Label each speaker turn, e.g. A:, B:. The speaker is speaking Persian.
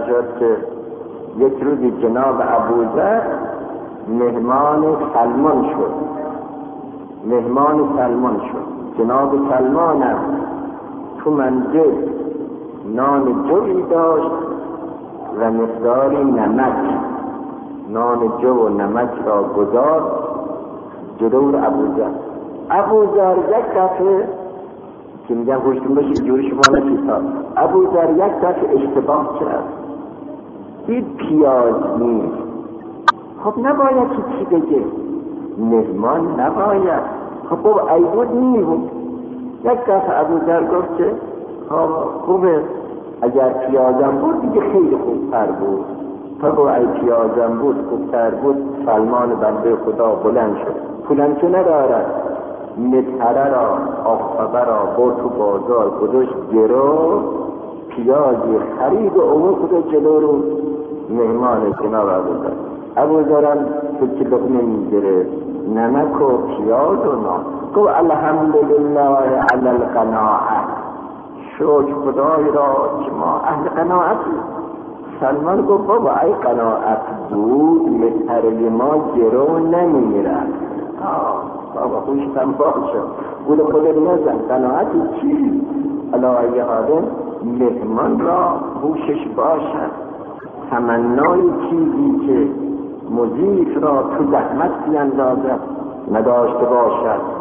A: شد که یک روزی جناب ابوذر مهمان سلمان شد. جناب سلمانم تو منزل نان جوی داشت و مقداری نمک. نان جو و نمک را گذار جلو ابوذر یک دفعه که میگن خوشتون باشه جوری شما نشیطا، ابوذر یک دفعه اشتباه کرد، دید پیاز نیست. خب نباید چی بگه، مهمان نباید، خب ای بود نیست. یک دفعه ابوذر گفت که خوبه اگر پیازم بود دیگه خیلی خوبتر بود. خب ای پیازم بود خوبتر بود. سلمان بنده خدا بلند شد، پولم که ندارد، مطهره را آفتابه را برد تو بازار گذاشت گرو، پیازی خرید و اومد جلو رو مهمان جناب ابوذرم تو که لقمه میگیره نمک و پیاز و نان. گفت الحمدلله علی القناعه، شکر خدای را که ما اهل قناعتی. سلمان گفت بابا ای قناعت بود مطهره ما گرو نمیرد. بابا خوشتم باشه بود خودت نزن، قناعتی چی؟ علی حاله مهمان را هوشش باشد، تمنای چیزی که مضیف را تو زحمت بیندازد نداشته باشد.